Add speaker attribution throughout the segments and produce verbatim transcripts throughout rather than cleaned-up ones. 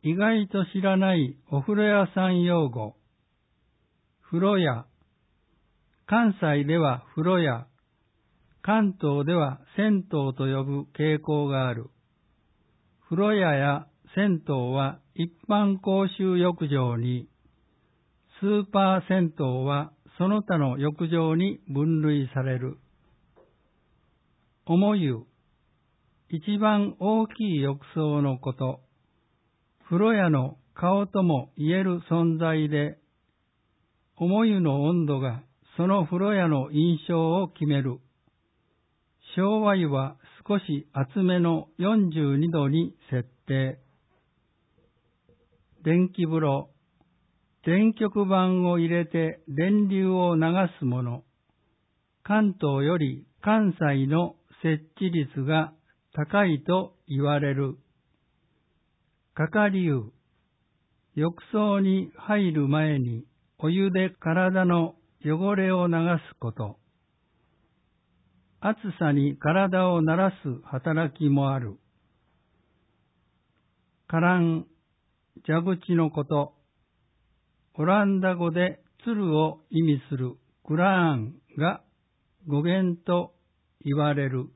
Speaker 1: 意外と知らないお風呂屋さん用語。風呂屋。関西では風呂屋、関東では銭湯と呼ぶ傾向がある。風呂屋や銭湯は一般公衆浴場に、スーパー銭湯はその他の浴場に分類される。重湯。一番大きい浴槽のこと。風呂屋の顔とも言える存在で、重湯の温度がその風呂屋の印象を決める。昭和湯は少し厚めのよんじゅうにどに設定。電気風呂。電極板を入れて電流を流すもの。関東より関西の設置率が高いと言われる。かかり湯。浴槽に入る前にお湯で体の汚れを流すこと。暑さに体を慣らす働きもある。カラン、蛇口のこと。オランダ語で鶴を意味するクラーンが語源と言われる。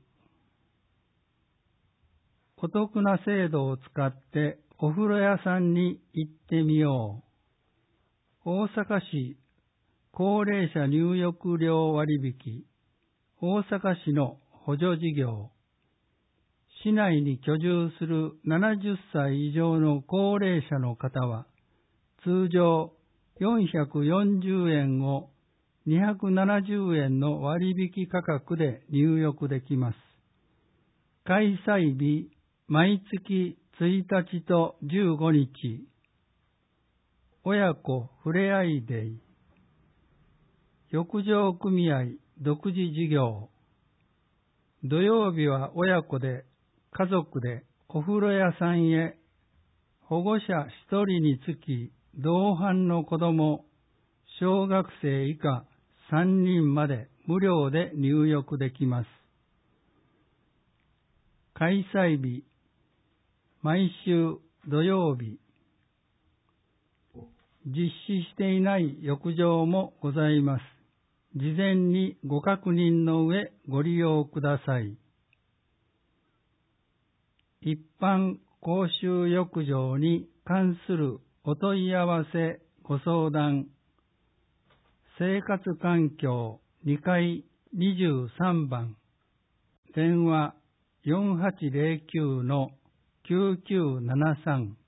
Speaker 1: お得な制度を使ってお風呂屋さんに行ってみよう。大阪市高齢者入浴料割引、大阪市の補助事業。市内に居住するななじゅっさい以上の高齢者の方は、通常よんひゃくよんじゅうえんをにひゃくななじゅうえんの割引価格で入浴できます。開催日、毎月ついたちとじゅうごにち。親子ふれあいデイ。浴場組合独自事業。土曜日は親子で家族でお風呂屋さんへ。保護者ひとりにつき同伴の子供、小学生以下さんにんまで無料で入浴できます。開催日、毎週土曜日。実施していない浴場もございます。事前にご確認の上ご利用ください。一般公衆浴場に関するお問い合わせご相談。生活環境にかいにじゅうさんばん。電話 よんはちゼロきゅうのきゅうきゅうななさん。